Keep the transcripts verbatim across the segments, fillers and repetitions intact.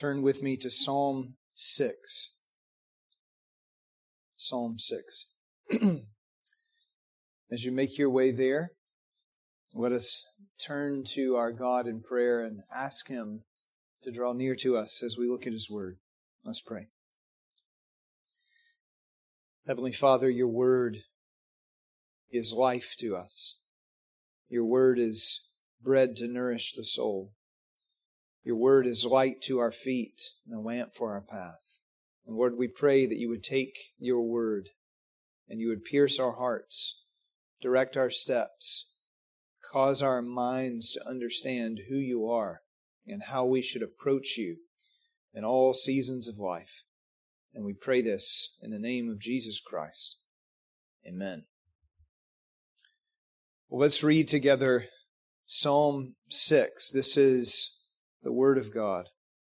Turn with me to Psalm six. Psalm six. As you make your way there, let us turn to our God in prayer and ask Him to draw near to us as we look at His Word. Let's pray. Heavenly Father, your Word is life to us. Your Word is bread to nourish the soul. Your Word is light to our feet and a lamp for our path. And Lord, we pray that you would take your Word and you would pierce our hearts, direct our steps, cause our minds to understand who you are and how we should approach you in all seasons of life. And we pray this in the name of Jesus Christ. Amen. Well, let's read together Psalm six. This is the Word of God.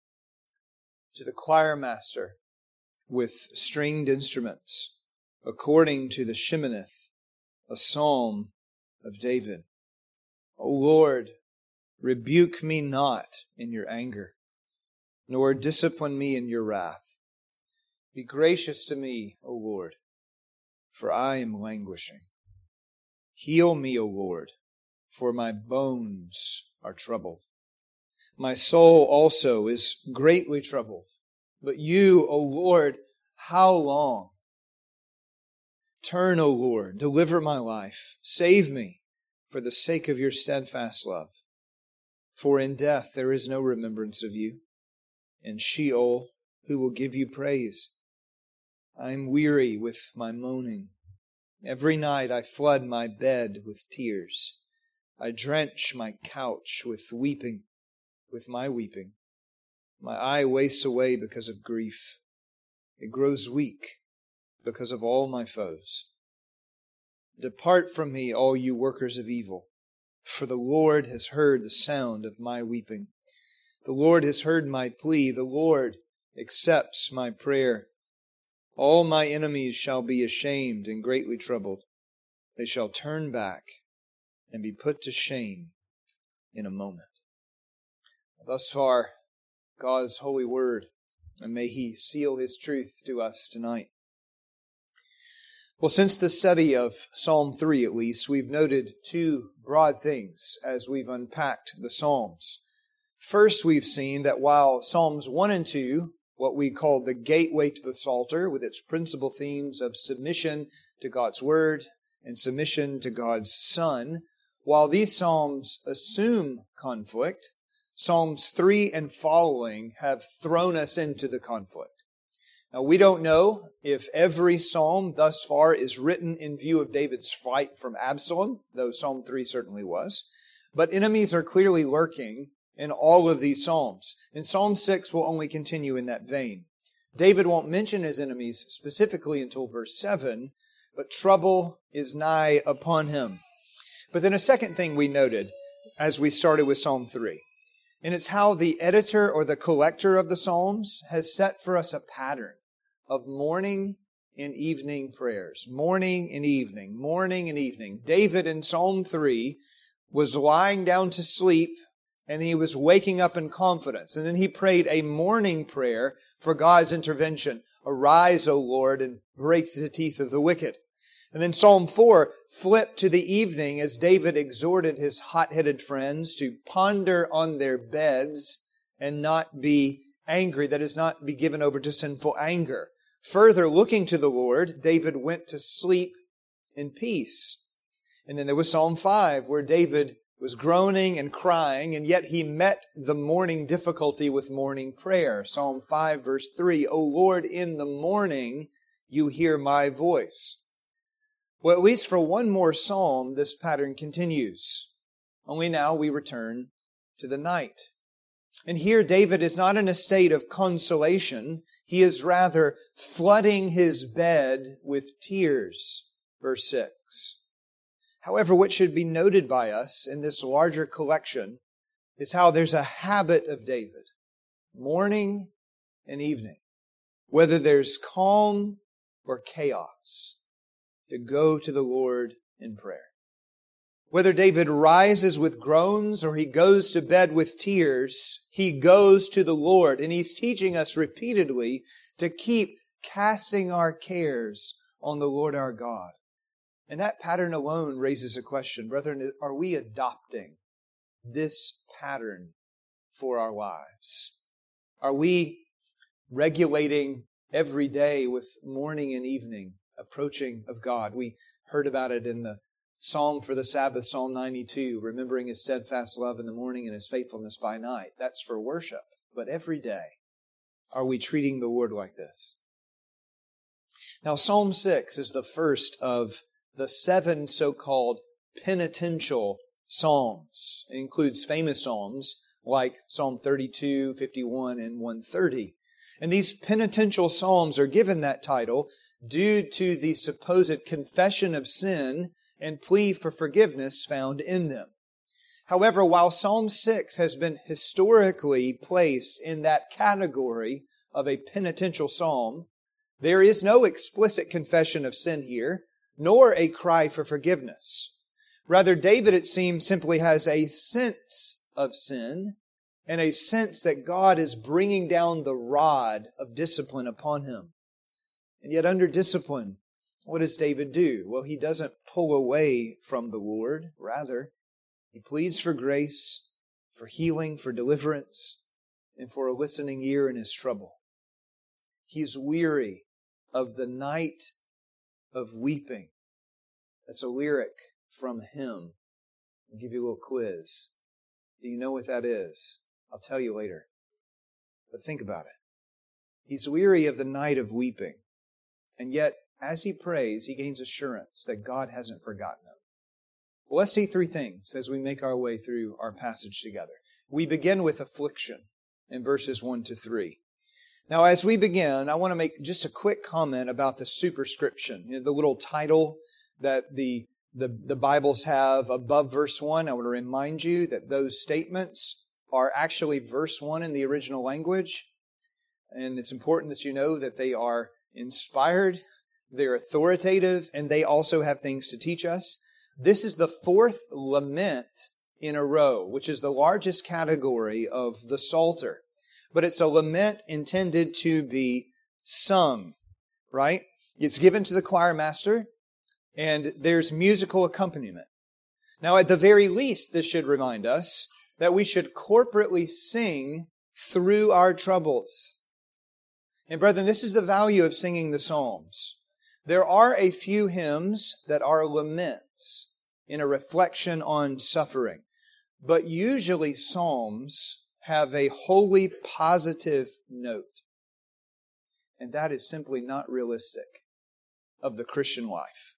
To the choir master with stringed instruments, according to the Sheminith, a psalm of David. O Lord, rebuke me not in your anger, nor discipline me in your wrath. Be gracious to me, O Lord, for I am languishing. Heal me, O Lord, for my bones are troubled. My soul also is greatly troubled. But you, O Lord, how long? Turn, O Lord, deliver my life. Save me for the sake of your steadfast love. For in death there is no remembrance of you. In Sheol, who will give you praise? I am weary with my moaning. Every night I flood my bed with tears. I drench my couch with weeping. With my weeping. My eye wastes away because of grief. It grows weak because of all my foes. Depart from me, all you workers of evil, for the Lord has heard the sound of my weeping. The Lord has heard my plea. The Lord accepts my prayer. All my enemies shall be ashamed and greatly troubled. They shall turn back and be put to shame in a moment. Thus far, God's holy word, and may He seal His truth to us tonight. Well, since the study of Psalm three, at least, we've noted two broad things as we've unpacked the Psalms. First, we've seen that while Psalms one and two, what we call the gateway to the Psalter, with its principal themes of submission to God's Word and submission to God's Son, while these Psalms assume conflict, Psalms three and following have thrown us into the conflict. Now, we don't know if every psalm thus far is written in view of David's flight from Absalom, though Psalm three certainly was. But enemies are clearly lurking in all of these psalms. And Psalm six will only continue in that vein. David won't mention his enemies specifically until verse seven, but trouble is nigh upon him. But then a second thing we noted as we started with Psalm three. And it's how the editor or the collector of the Psalms has set for us a pattern of morning and evening prayers. Morning and evening, morning and evening. David in Psalm three was lying down to sleep and he was waking up in confidence. And then he prayed a morning prayer for God's intervention. Arise, O Lord, and break the teeth of the wicked. And then Psalm four flipped to the evening as David exhorted his hot-headed friends to ponder on their beds and not be angry, that is, not be given over to sinful anger. Further, looking to the Lord, David went to sleep in peace. And then there was Psalm five, where David was groaning and crying, and yet he met the morning difficulty with morning prayer. Psalm five, verse three, O Lord, in the morning you hear my voice. Well, at least for one more psalm, this pattern continues. Only now we return to the night. And here David is not in a state of consolation. He is rather flooding his bed with tears. Verse six. However, what should be noted by us in this larger collection is how there's a habit of David, morning and evening, whether there's calm or chaos, to go to the Lord in prayer. Whether David rises with groans or he goes to bed with tears, he goes to the Lord. And he's teaching us repeatedly to keep casting our cares on the Lord our God. And that pattern alone raises a question. Brethren, are we adopting this pattern for our lives? Are we regulating every day with morning and evening approaching of God? We heard about it in the Psalm for the Sabbath, Psalm ninety-two, remembering His steadfast love in the morning and His faithfulness by night. That's for worship. But every day, are we treating the Lord like this? Now, Psalm six is the first of the seven so-called penitential psalms. It includes famous psalms like Psalm thirty-two, fifty-one, and one thirty. And these penitential psalms are given that title due to the supposed confession of sin and plea for forgiveness found in them. However, while Psalm six has been historically placed in that category of a penitential psalm, there is no explicit confession of sin here, nor a cry for forgiveness. Rather, David, it seems, simply has a sense of sin and a sense that God is bringing down the rod of discipline upon him. And yet under discipline, what does David do? Well, he doesn't pull away from the Lord. Rather, he pleads for grace, for healing, for deliverance, and for a listening ear in his trouble. He's weary of the night of weeping. That's a lyric from a hymn. I'll give you a little quiz. Do you know what that is? I'll tell you later. But think about it. He's weary of the night of weeping. And yet, as he prays, he gains assurance that God hasn't forgotten him. Well, let's see three things as we make our way through our passage together. We begin with affliction in verses one to three. Now, as we begin, I want to make just a quick comment about the superscription, you know, the little title that the, the, the Bibles have above verse one. I want to remind you that those statements are actually verse one in the original language. And it's important that you know that they are inspired, they're authoritative, and they also have things to teach us. This is the fourth lament in a row, which is the largest category of the Psalter. But it's a lament intended to be sung, right? It's given to the choir master, and there's musical accompaniment. Now, at the very least, this should remind us that we should corporately sing through our troubles. And brethren, this is the value of singing the Psalms. There are a few hymns that are laments in a reflection on suffering. But usually Psalms have a wholly positive note. And that is simply not realistic of the Christian life.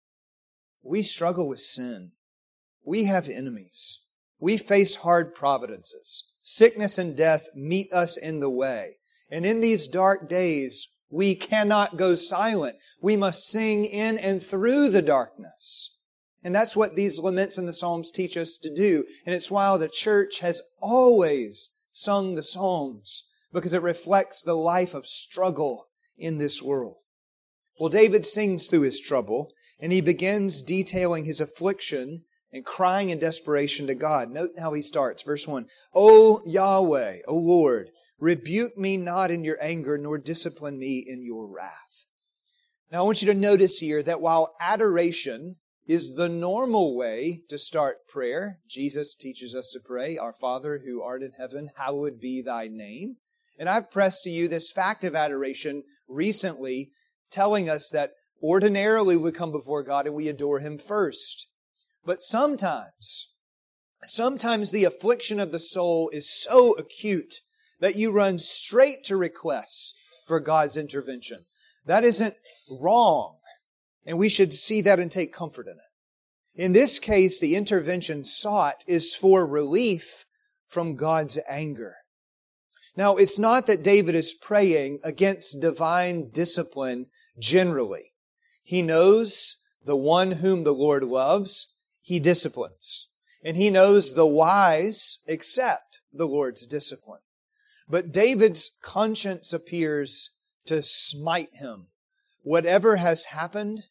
We struggle with sin. We have enemies. We face hard providences. Sickness and death meet us in the way. And in these dark days, we cannot go silent. We must sing in and through the darkness. And that's what these laments in the Psalms teach us to do. And it's why the church has always sung the Psalms, because it reflects the life of struggle in this world. Well, David sings through his trouble, and he begins detailing his affliction and crying in desperation to God. Note how he starts. Verse one, O Yahweh, O Lord, rebuke me not in your anger, nor discipline me in your wrath. Now I want you to notice here that while adoration is the normal way to start prayer, Jesus teaches us to pray, Our Father who art in heaven, hallowed be thy name. And I've pressed to you this fact of adoration recently, telling us that ordinarily we come before God and we adore Him first. But sometimes, sometimes the affliction of the soul is so acute that you run straight to requests for God's intervention. That isn't wrong, and we should see that and take comfort in it. In this case, the intervention sought is for relief from God's anger. Now, it's not that David is praying against divine discipline generally. He knows the one whom the Lord loves, He disciplines. And he knows the wise accept the Lord's discipline. But David's conscience appears to smite him. Whatever has happened,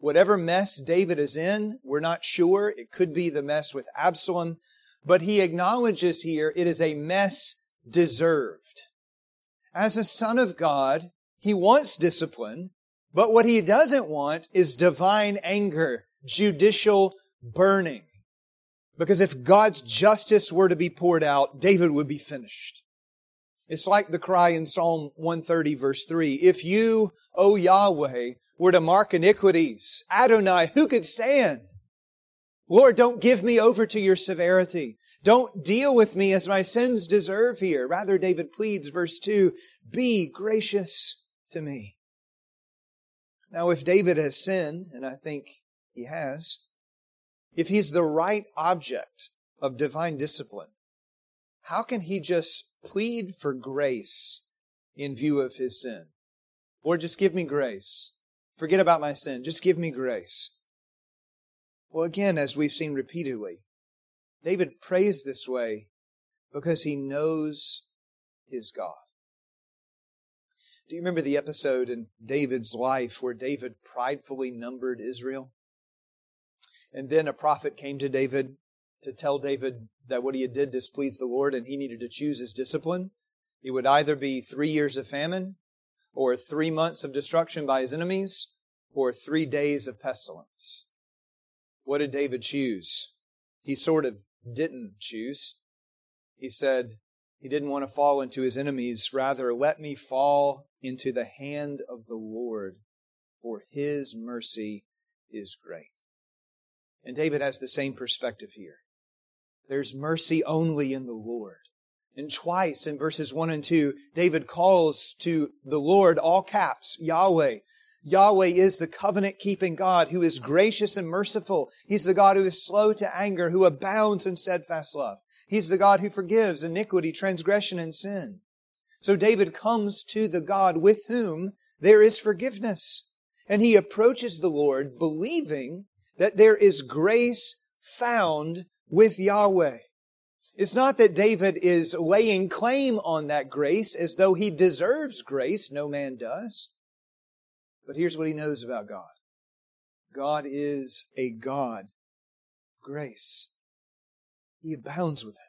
Whatever mess David is in, we're not sure. It could be the mess with Absalom. But he acknowledges here it is a mess deserved. As a son of God, he wants discipline, but what he doesn't want is divine anger, judicial burning. Because if God's justice were to be poured out, David would be finished. It's like the cry in Psalm one thirty, verse three. If you, O Yahweh, were to mark iniquities, Adonai, who could stand? Lord, don't give me over to your severity. Don't deal with me as my sins deserve here. Rather, David pleads, verse two, be gracious to me. Now, if David has sinned, and I think he has, if he's the right object of divine discipline, how can he just plead for grace in view of his sin? Lord, just give me grace. Forget about my sin. Just give me grace. Well, again, as we've seen repeatedly, David prays this way because he knows his God. Do you remember the episode in David's life where David pridefully numbered Israel? And then a prophet came to David to tell David that what he had did displeased the Lord and he needed to choose his discipline. It would either be three years of famine, or three months of destruction by his enemies, or three days of pestilence. What did David choose? He sort of didn't choose. He said he didn't want to fall into his enemies. Rather, let me fall into the hand of the Lord, for His mercy is great. And David has the same perspective here. There's mercy only in the Lord. And twice in verses one and two, David calls to the Lord, all caps, Yahweh. Yahweh is the covenant-keeping God who is gracious and merciful. He's the God who is slow to anger, who abounds in steadfast love. He's the God who forgives iniquity, transgression, and sin. So David comes to the God with whom there is forgiveness. And he approaches the Lord believing that there is grace found with Yahweh. It's not that David is laying claim on that grace as though he deserves grace. No man does. But here's what he knows about God. God is a God of grace. He abounds with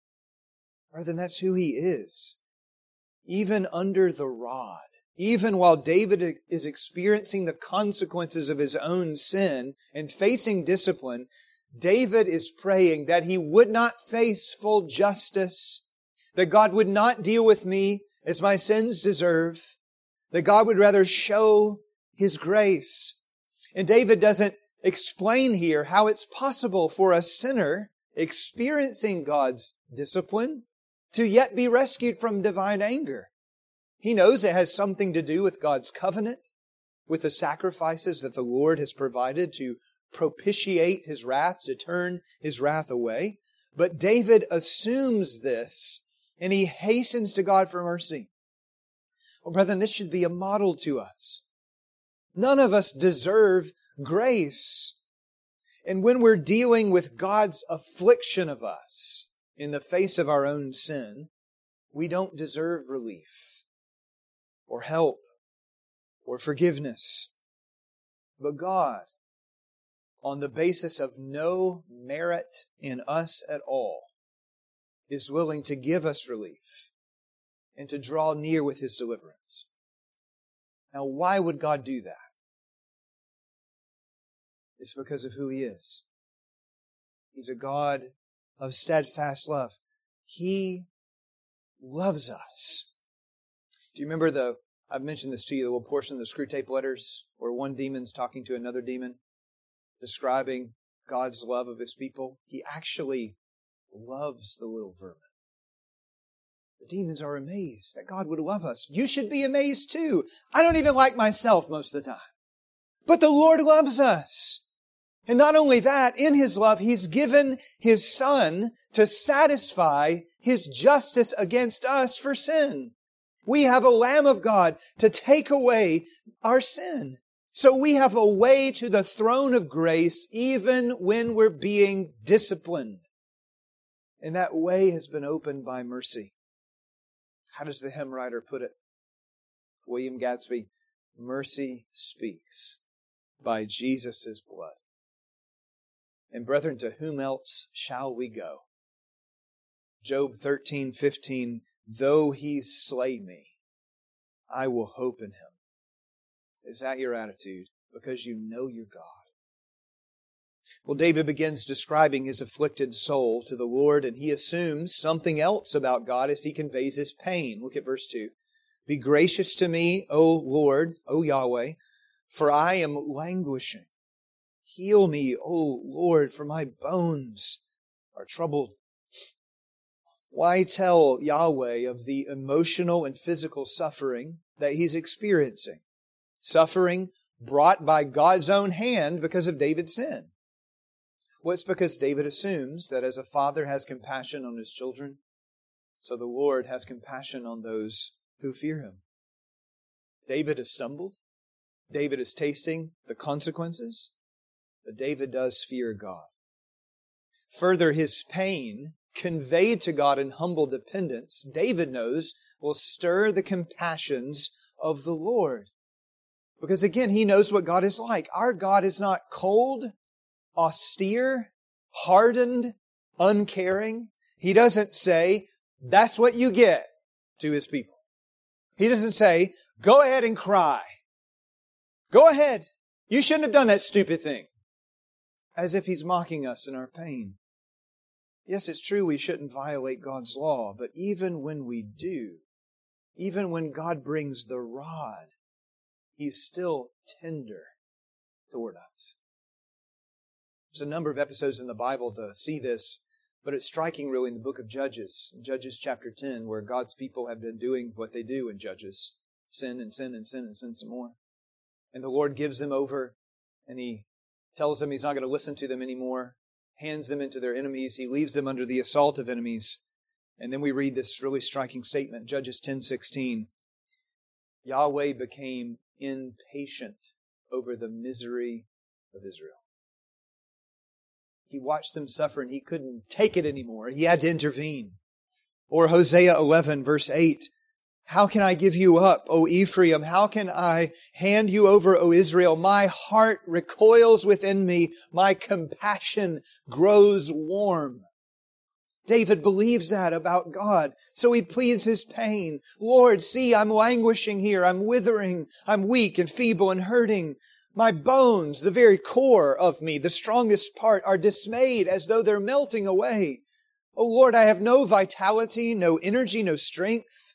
it. Rather than that's who He is. Even under the rod, even while David is experiencing the consequences of his own sin and facing discipline, David is praying that he would not face full justice, that God would not deal with me as my sins deserve, that God would rather show His grace. And David doesn't explain here how it's possible for a sinner experiencing God's discipline to yet be rescued from divine anger. He knows it has something to do with God's covenant, with the sacrifices that the Lord has provided to propitiate His wrath, to turn His wrath away. But David assumes this, and he hastens to God for mercy. Well, brethren, this should be a model to us. None of us deserve grace. And when we're dealing with God's affliction of us in the face of our own sin, we don't deserve relief or help or forgiveness. But God, on the basis of no merit in us at all, is willing to give us relief and to draw near with His deliverance. Now, why would God do that? It's because of who He is. He's a God of steadfast love. He loves us. Do you remember the, I've mentioned this to you, the little portion of the Screw Tape Letters where one demon's talking to another demon, describing God's love of His people? He actually loves the little vermin. The demons are amazed that God would love us. You should be amazed too. I don't even like myself most of the time. But the Lord loves us. And not only that, in His love, He's given His Son to satisfy His justice against us for sin. We have a Lamb of God to take away our sin. So we have a way to the throne of grace even when we're being disciplined. And that way has been opened by mercy. How does the hymn writer put it? William Gadsby, mercy speaks by Jesus' blood. And brethren, to whom else shall we go? Job thirteen fifteen, though he slay me, I will hope in him. Is that your attitude? Because you know your God. Well, David begins describing his afflicted soul to the Lord, and he assumes something else about God as he conveys his pain. Look at verse two. Be gracious to me, O Lord, O Yahweh, for I am languishing. Heal me, O Lord, for my bones are troubled. Why tell Yahweh of the emotional and physical suffering that he's experiencing? Suffering brought by God's own hand because of David's sin. Well, it's because David assumes that as a father has compassion on his children, so the Lord has compassion on those who fear Him. David has stumbled. David is tasting the consequences. But David does fear God. Further, his pain, conveyed to God in humble dependence, David knows will stir the compassions of the Lord. Because again, he knows what God is like. Our God is not cold, austere, hardened, uncaring. He doesn't say, that's what you get to His people. He doesn't say, go ahead and cry. Go ahead. You shouldn't have done that stupid thing. As if He's mocking us in our pain. Yes, it's true we shouldn't violate God's law, but even when we do, even when God brings the rod, He's still tender toward us. There's a number of episodes in the Bible to see this, but it's striking really in the book of Judges, Judges chapter ten, where God's people have been doing what they do in Judges. Sin and sin and sin and sin some more. And the Lord gives them over, and He tells them He's not going to listen to them anymore, hands them into their enemies. He leaves them under the assault of enemies. And then we read this really striking statement, Judges ten sixteen. Yahweh became impatient over the misery of Israel. He watched them suffer and He couldn't take it anymore. He had to intervene. Or Hosea eleven verse eight. How can I give you up, O Ephraim? How can I hand you over, O Israel? My heart recoils within me. My compassion grows warm. David believes that about God. So he pleads his pain. Lord, see, I'm languishing here. I'm withering. I'm weak and feeble and hurting. My bones, the very core of me, the strongest part, are dismayed as though they're melting away. Oh Lord, I have no vitality, no energy, no strength.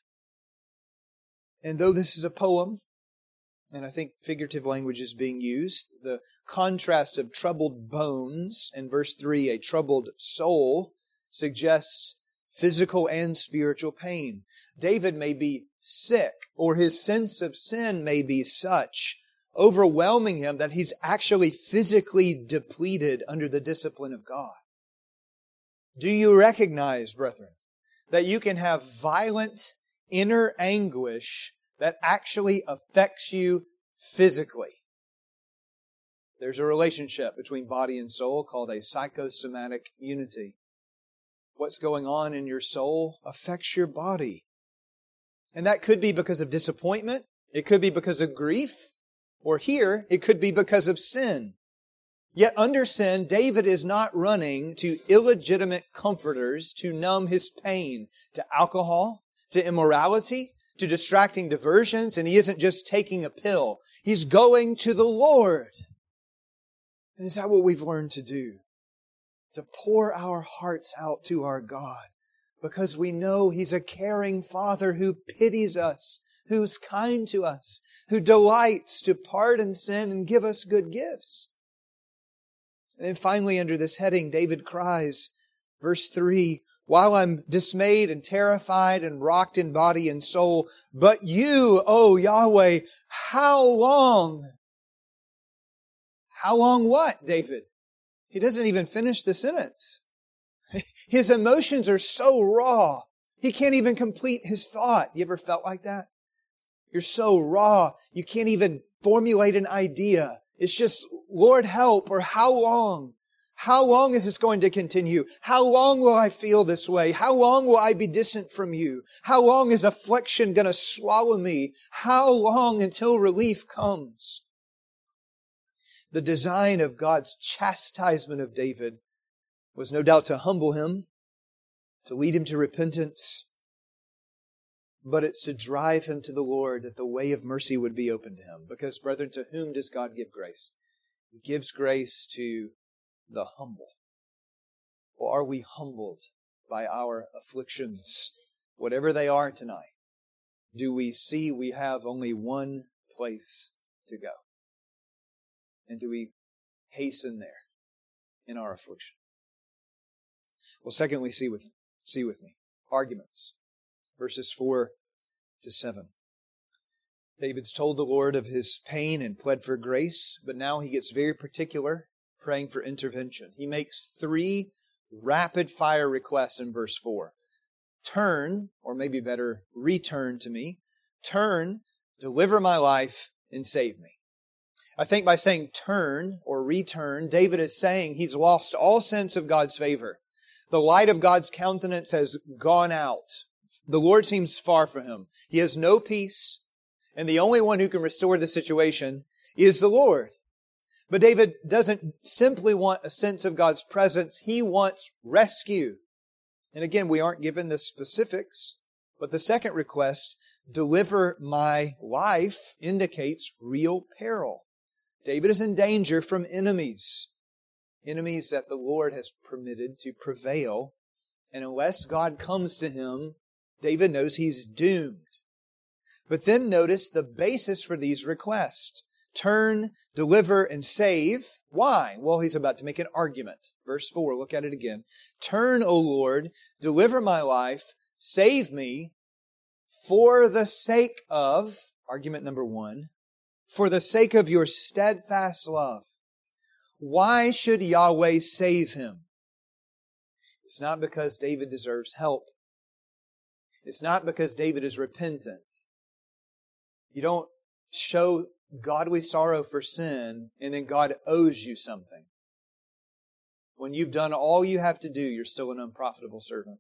And though this is a poem, and I think figurative language is being used, the contrast of troubled bones in verse three, a troubled soul, suggests physical and spiritual pain. David may be sick, or his sense of sin may be such, overwhelming him that he's actually physically depleted under the discipline of God. Do you recognize, brethren, that you can have violent inner anguish that actually affects you physically? There's a relationship between body and soul called a psychosomatic unity. What's going on in your soul affects your body. And that could be because of disappointment. It could be because of grief. Or here, it could be because of sin. Yet under sin, David is not running to illegitimate comforters to numb his pain, to alcohol, to immorality, to distracting diversions, and he isn't just taking a pill. He's going to the Lord. And is that what we've learned to do? To pour our hearts out to our God, because we know He's a caring Father who pities us, who's kind to us, who delights to pardon sin and give us good gifts. And then finally, under this heading, David cries, verse three, while I'm dismayed and terrified and rocked in body and soul, but you, O Yahweh, how long? How long what, David? He doesn't even finish the sentence. His emotions are so raw, he can't even complete his thought. You ever felt like that? You're so raw, you can't even formulate an idea. It's just, Lord, help, or how long? How long is this going to continue? How long will I feel this way? How long will I be distant from you? How long is affliction going to swallow me? How long until relief comes? The design of God's chastisement of David was no doubt to humble him, to lead him to repentance, but it's to drive him to the Lord, that the way of mercy would be open to him. Because, brethren, to whom does God give grace? He gives grace to the humble. Well, are we humbled by our afflictions, whatever they are tonight? Do we see we have only one place to go? And do we hasten there in our affliction? Well, secondly, see with, see with me, arguments. Verses four to seven. David's told the Lord of his pain and pled for grace, but now he gets very particular, praying for intervention. He makes three rapid-fire requests in verse four. Turn, or maybe better, return to me. Turn, deliver my life, and save me. I think by saying turn or return, David is saying he's lost all sense of God's favor. The light of God's countenance has gone out. The Lord seems far from him. He has no peace, and the only one who can restore the situation is the Lord. But David doesn't simply want a sense of God's presence. He wants rescue. And again, we aren't given the specifics, but the second request, deliver my life, indicates real peril. David is in danger from enemies. Enemies that the Lord has permitted to prevail. And unless God comes to him, David knows he's doomed. But then notice the basis for these requests. Turn, deliver, and save. Why? Well, he's about to make an argument. Verse four, look at it again. Turn, O Lord, deliver my life, save me, for the sake of, argument number one, for the sake of your steadfast love. Why should Yahweh save him? It's not because David deserves help. It's not because David is repentant. You don't show godly sorrow for sin and then God owes you something. When you've done all you have to do, you're still an unprofitable servant.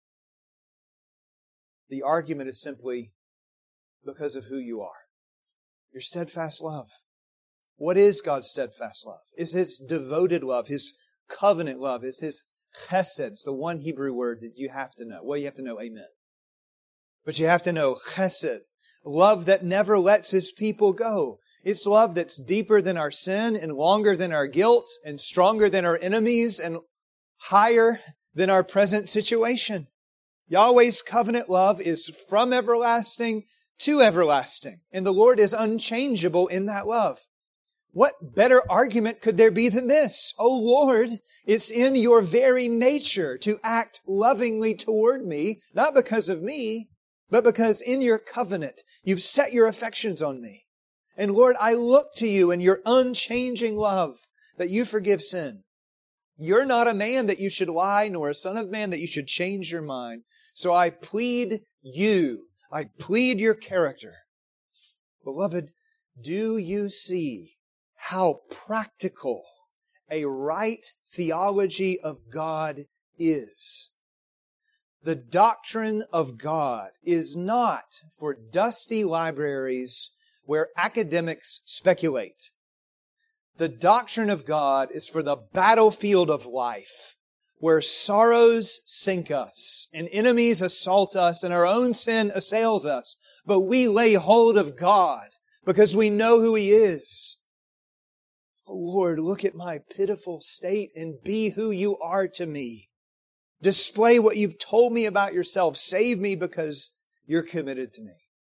The argument is simply because of who you are. Your steadfast love. What is God's steadfast love? It's His devoted love, His covenant love. It's His chesed. It's the one Hebrew word that you have to know. Well, you have to know amen. But you have to know chesed. Love that never lets His people go. It's love that's deeper than our sin and longer than our guilt and stronger than our enemies and higher than our present situation. Yahweh's covenant love is from everlasting to everlasting. And the Lord is unchangeable in that love. What better argument could there be than this? Oh Lord, it's in your very nature to act lovingly toward me, not because of me, but because in your covenant, you've set your affections on me. And Lord, I look to you in your unchanging love that you forgive sin. You're not a man that you should lie, nor a son of man that you should change your mind. So I plead you. I plead your character. Beloved, do you see how practical a right theology of God is? The doctrine of God is not for dusty libraries where academics speculate. The doctrine of God is for the battlefield of life, where sorrows sink us, and enemies assault us, and our own sin assails us. But we lay hold of God because we know who He is. Oh Lord, look at my pitiful state and be who you are to me. Display what you've told me about yourself. Save me because you're committed to me.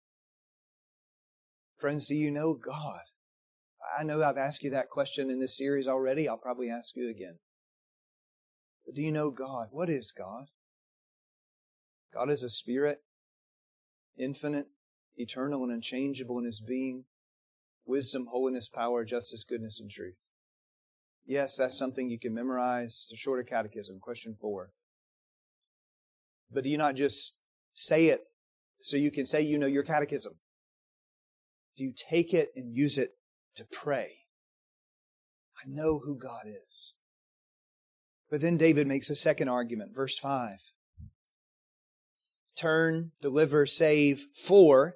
Friends, do you know God? I know I've asked you that question in this series already. I'll probably ask you again. But do you know God? What is God? God is a spirit, infinite, eternal, and unchangeable in His being. Wisdom, holiness, power, justice, goodness, and truth. Yes, that's something you can memorize. It's a shorter catechism, question four. But do you not just say it so you can say you know your catechism? Do you take it and use it to pray? I know who God is. But then David makes a second argument, verse five. Turn, deliver, save for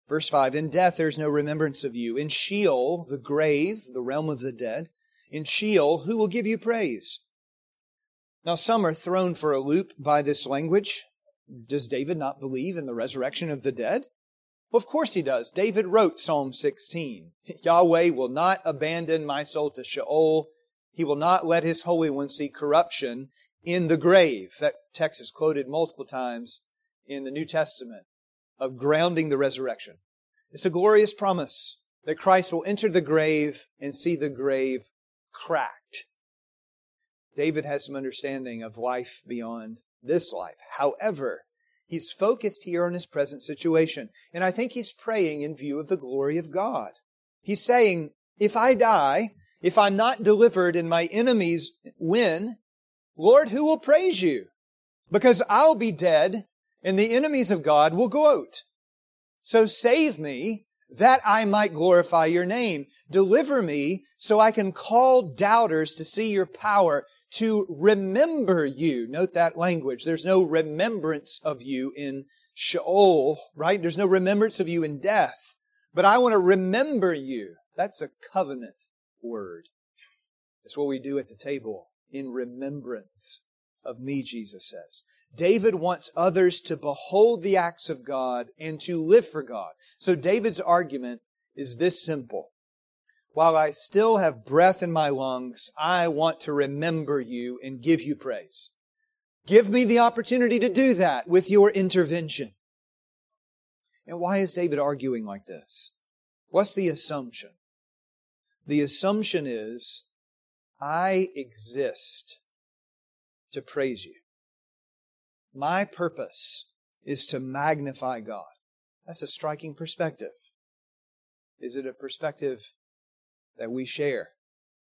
Verse five, in death there is no remembrance of you. In Sheol, the grave, the realm of the dead, in Sheol, who will give you praise? Now some are thrown for a loop by this language. Does David not believe in the resurrection of the dead? Well, of course he does. David wrote Psalm sixteen. Yahweh will not abandon my soul to Sheol. He will not let His Holy One see corruption in the grave. That text is quoted multiple times in the New Testament of grounding the resurrection. It's a glorious promise that Christ will enter the grave and see the grave cracked. David has some understanding of life beyond this life. However, he's focused here on his present situation. And I think he's praying in view of the glory of God. He's saying, if I die, if I'm not delivered and my enemies win, Lord, who will praise you? Because I'll be dead and the enemies of God will gloat. So save me that I might glorify your name. Deliver me so I can call doubters to see your power, to remember you. Note that language. There's no remembrance of you in Sheol, right? There's no remembrance of you in death. But I want to remember you. That's a covenant word. It's what we do at the table. In remembrance of me, Jesus says. David wants others to behold the acts of God and to live for God. So David's argument is this simple. While I still have breath in my lungs, I want to remember you and give you praise. Give me the opportunity to do that with your intervention. And why is David arguing like this? What's the assumption? The assumption is, I exist to praise you. My purpose is to magnify God. That's a striking perspective. Is it a perspective that we share?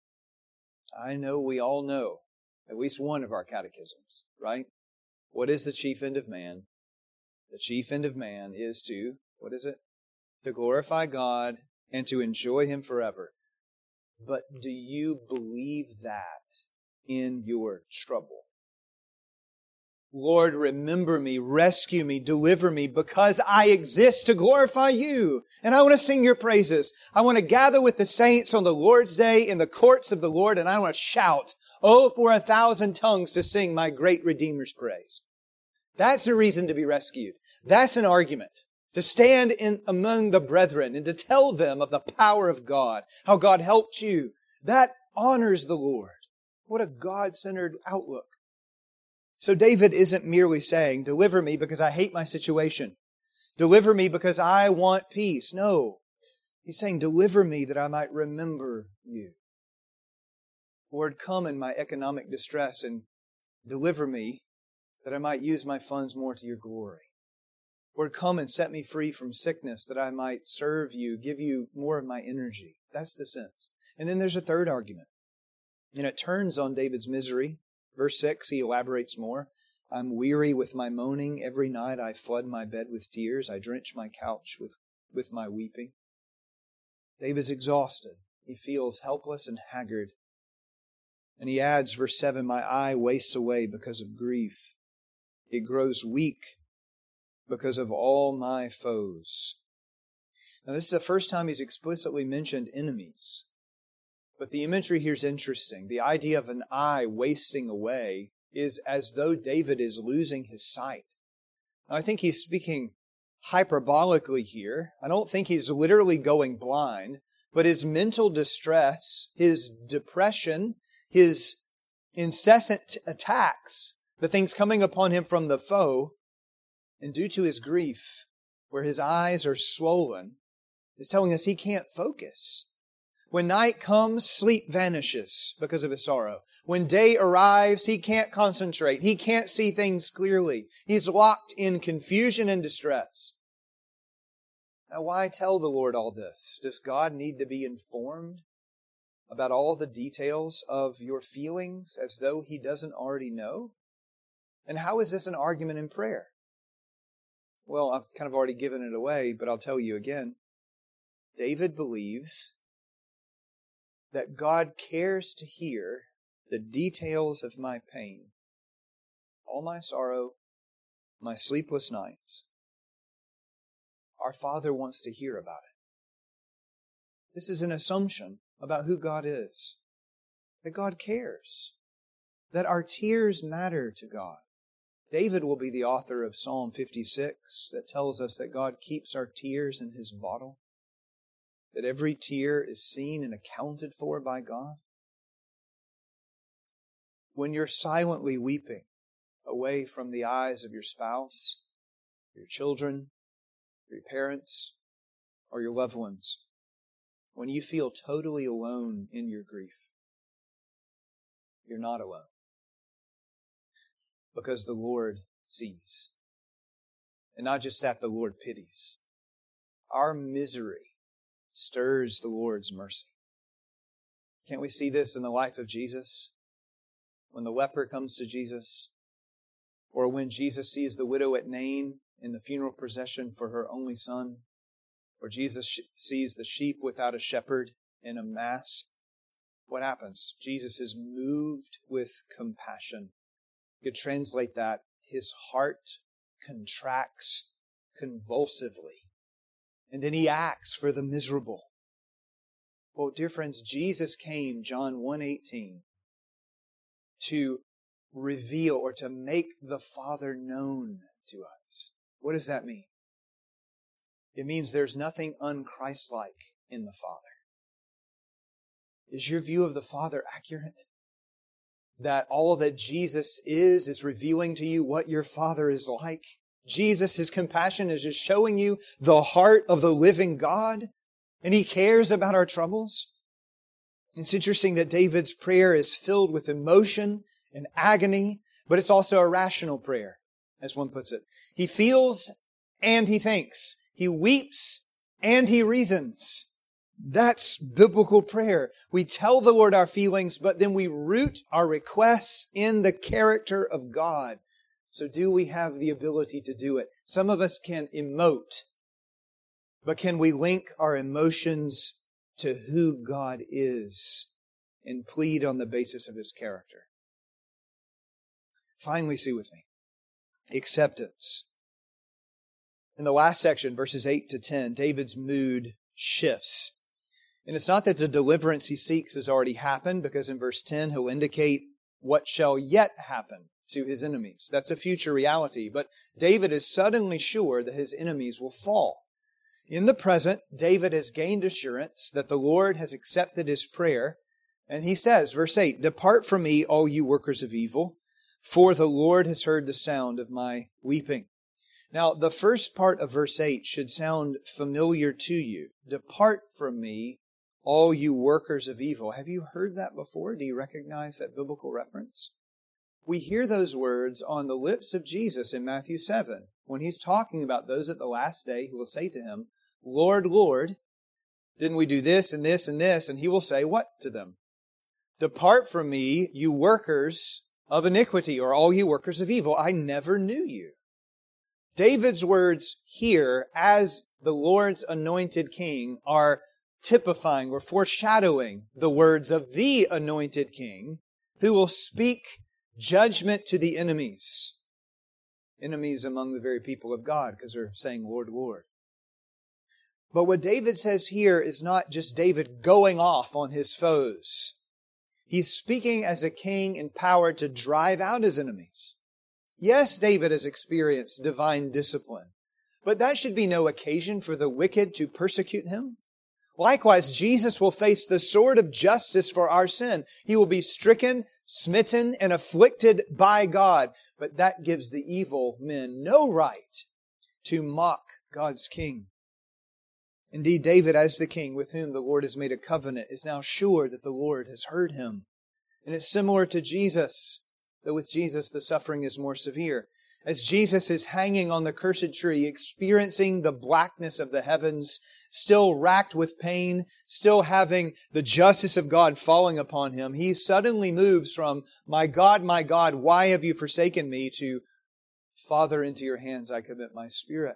I know we all know at least one of our catechisms, right? What is the chief end of man? The chief end of man is to, what is it? To glorify God and to enjoy Him forever. But do you believe that in your trouble? Lord, remember me, rescue me, deliver me, because I exist to glorify you. And I want to sing your praises. I want to gather with the saints on the Lord's day in the courts of the Lord, and I want to shout, oh, for a thousand tongues to sing my great Redeemer's praise. That's a reason to be rescued. That's an argument. To stand in among the brethren and to tell them of the power of God, how God helped you. That honors the Lord. What a God-centered outlook. So David isn't merely saying, deliver me because I hate my situation. Deliver me because I want peace. No. He's saying, deliver me that I might remember you. Lord, come in my economic distress and deliver me that I might use my funds more to your glory. Lord, come and set me free from sickness that I might serve you, give you more of my energy. That's the sense. And then there's a third argument. And it turns on David's misery. Verse six, he elaborates more. I'm weary with my moaning. Every night I flood my bed with tears. I drench my couch with, with my weeping. David's exhausted. He feels helpless and haggard. And he adds, verse seven, my eye wastes away because of grief. It grows weak because of all my foes. Now this is the first time he's explicitly mentioned enemies. But the imagery here is interesting. The idea of an eye wasting away is as though David is losing his sight. Now, I think he's speaking hyperbolically here. I don't think he's literally going blind, but his mental distress, his depression, his incessant attacks, the things coming upon him from the foe, and due to his grief, where his eyes are swollen, is telling us he can't focus. When night comes, sleep vanishes because of his sorrow. When day arrives, he can't concentrate. He can't see things clearly. He's locked in confusion and distress. Now, why tell the Lord all this? Does God need to be informed about all the details of your feelings as though He doesn't already know? And how is this an argument in prayer? Well, I've kind of already given it away, but I'll tell you again. David believes that God cares to hear the details of my pain, all my sorrow, my sleepless nights. our Father wants to hear about it. This is an assumption about who God is. That God cares. That our tears matter to God. David will be the author of Psalm fifty-six that tells us that God keeps our tears in His bottle. That every tear is seen and accounted for by God. When you're silently weeping away from the eyes of your spouse, your children, your parents, or your loved ones, when you feel totally alone in your grief, you're not alone. Because the Lord sees. And not just that, the Lord pities. Our misery stirs the Lord's mercy. Can't we see this in the life of Jesus? When the leper comes to Jesus, or when Jesus sees the widow at Nain in the funeral procession for her only son, or Jesus sees the sheep without a shepherd in a mass, what happens? Jesus is moved with compassion. You could translate that, His heart contracts convulsively. And then He acts for the miserable. Well, dear friends, Jesus came, John one eighteen, to reveal or to make the Father known to us. What does that mean? It means there's nothing un-Christ-like in the Father. Is your view of the Father accurate? That all that Jesus is, is revealing to you what your Father is like? Jesus, His compassion is just showing you the heart of the living God, and He cares about our troubles? It's interesting that David's prayer is filled with emotion and agony, but it's also a rational prayer, as one puts it. He feels and he thinks. He weeps and he reasons. That's biblical prayer. We tell the Lord our feelings, but then we root our requests in the character of God. So do we have the ability to do it? Some of us can emote, but can we link our emotions to who God is and plead on the basis of His character? Finally, see with me, acceptance. In the last section, verses eight to ten, David's mood shifts. And it's not that the deliverance he seeks has already happened, because in verse ten, he'll indicate what shall yet happen to his enemies. That's a future reality. But David is suddenly sure that his enemies will fall. In the present, David has gained assurance that the Lord has accepted his prayer. And he says, verse eight, "Depart from me, all you workers of evil, for the Lord has heard the sound of my weeping." Now, the first part of verse eight should sound familiar to you. Depart from me, all you workers of evil. Have you heard that before? Do you recognize that biblical reference? We hear those words on the lips of Jesus in Matthew seven, when He's talking about those at the last day who will say to Him, "Lord, Lord, didn't we do this and this and this?" And He will say what to them? "Depart from me, you workers of iniquity," or "all you workers of evil. I never knew you." David's words here, as the Lord's anointed king, are typifying or foreshadowing the words of the anointed king, who will speak judgment to the enemies. Enemies among the very people of God, because they're saying, "Lord, Lord." But what David says here is not just David going off on his foes. He's speaking as a king empowered to drive out his enemies. Yes, David has experienced divine discipline, but that should be no occasion for the wicked to persecute him. Likewise, Jesus will face the sword of justice for our sin. He will be stricken, smitten, and afflicted by God. But that gives the evil men no right to mock God's king. Indeed, David, as the king with whom the Lord has made a covenant, is now sure that the Lord has heard him. And it's similar to Jesus, though with Jesus the suffering is more severe. As Jesus is hanging on the cursed tree, experiencing the blackness of the heavens, still racked with pain, still having the justice of God falling upon Him, He suddenly moves from, "My God, my God, why have you forsaken me?" to, "Father, into your hands I commit my spirit."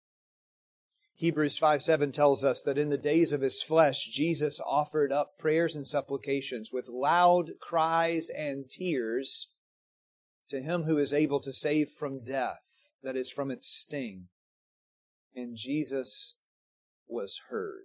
Hebrews five seven tells us that in the days of His flesh, Jesus offered up prayers and supplications with loud cries and tears to Him who is able to save from death, that is, from its sting. and Jesus was heard.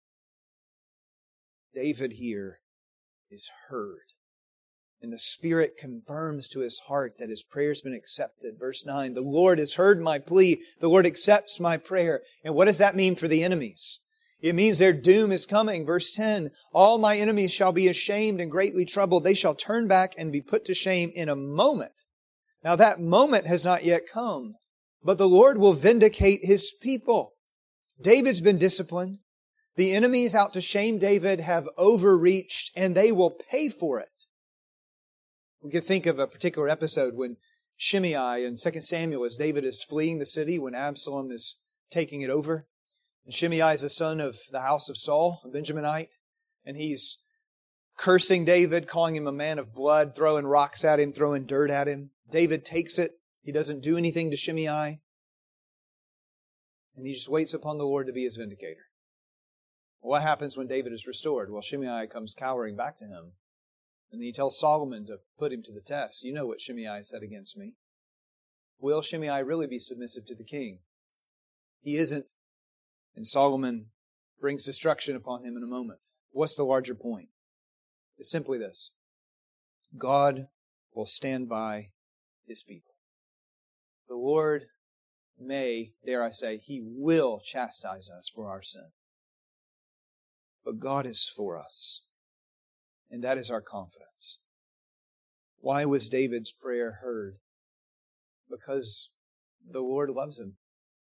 David here is heard. And the Spirit confirms to his heart that his prayer's been accepted. Verse nine, the Lord has heard my plea. The Lord accepts my prayer. And what does that mean for the enemies? It means their doom is coming. Verse ten, all my enemies shall be ashamed and greatly troubled. They shall turn back and be put to shame in a moment. Now that moment has not yet come, but the Lord will vindicate His people. David's been disciplined. The enemies out to shame David have overreached, and they will pay for it. We can think of a particular episode when Shimei in Second Samuel, as David is fleeing the city, when Absalom is taking it over. And Shimei is a son of the house of Saul, a Benjaminite, and he's cursing David, calling him a man of blood, throwing rocks at him, throwing dirt at him. David takes it. He doesn't do anything to Shimei. And he just waits upon the Lord to be his vindicator. What happens when David is restored? Well, Shimei comes cowering back to him. And then he tells Solomon to put him to the test. You know what Shimei said against me. Will Shimei really be submissive to the king? He isn't. And Solomon brings destruction upon him in a moment. What's the larger point? It's simply this. God will stand by His people. The Lord may, dare I say, He will chastise us for our sin. But God is for us. And that is our confidence. Why was David's prayer heard? Because the Lord loves him.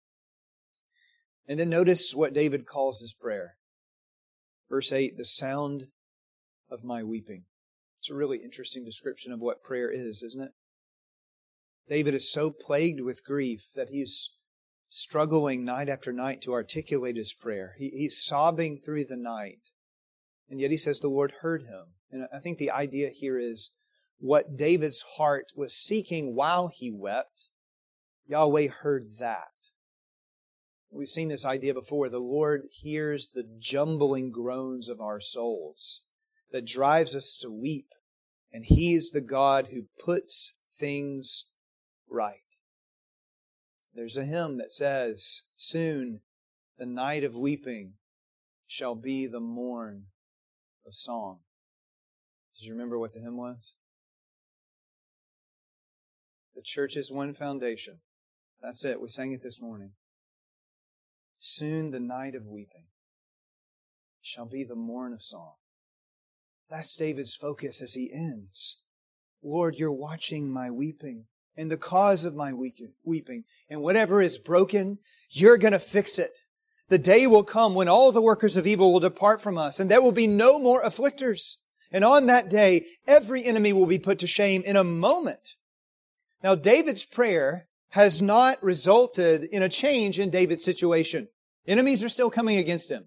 And then notice what David calls his prayer. Verse eight, the sound of my weeping. It's a really interesting description of what prayer is, isn't it? David is so plagued with grief that he's struggling night after night to articulate his prayer. He, he's sobbing through the night. And yet he says the Lord heard him. And I think the idea here is what David's heart was seeking while he wept, Yahweh heard that. We've seen this idea before. The Lord hears the jumbling groans of our souls that drives us to weep. And He's the God who puts things right. There's a hymn that says, soon the night of weeping shall be the morn of song. Did you remember what the hymn was? The church's one foundation. That's it. We sang it this morning. Soon the night of weeping shall be the morn of song. That's David's focus as he ends. Lord, You're watching my weeping and the cause of my weeping. And whatever is broken, You're going to fix it. The day will come when all the workers of evil will depart from us, and there will be no more afflictors. And on that day, every enemy will be put to shame in a moment. Now, David's prayer has not resulted in a change in David's situation. Enemies are still coming against him.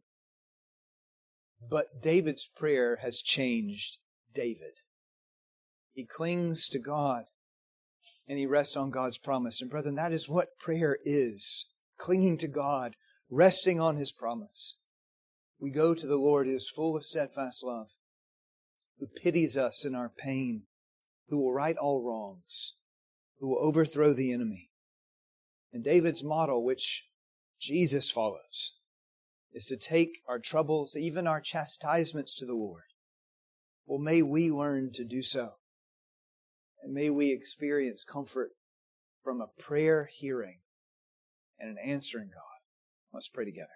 But David's prayer has changed David. He clings to God and he rests on God's promise. And brethren, that is what prayer is. Clinging to God, resting on His promise. We go to the Lord who is full of steadfast love, who pities us in our pain, who will right all wrongs, who will overthrow the enemy. And David's model, which Jesus follows, is to take our troubles, even our chastisements, to the Lord. Well, may we learn to do so. And may we experience comfort from a prayer hearing and an answering God. Let's pray together.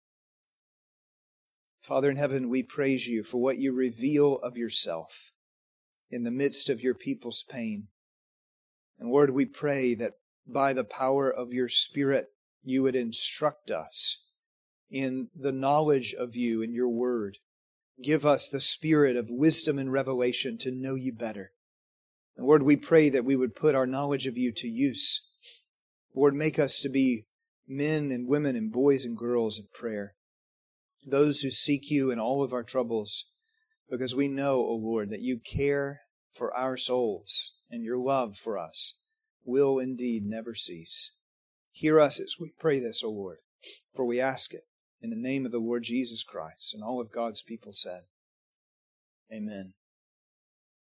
Father in heaven, we praise You for what You reveal of Yourself in the midst of Your people's pain. And Lord, we pray that by the power of Your Spirit, You would instruct us in the knowledge of You and Your Word. Give us the spirit of wisdom and revelation to know You better. And Lord, we pray that we would put our knowledge of You to use. Lord, make us to be men and women and boys and girls of prayer. Those who seek You in all of our troubles, because we know, O Lord, that You care for our souls and Your love for us will indeed never cease. Hear us as we pray this, O Lord, for we ask it in the name of the Lord Jesus Christ. And all of God's people said, Amen.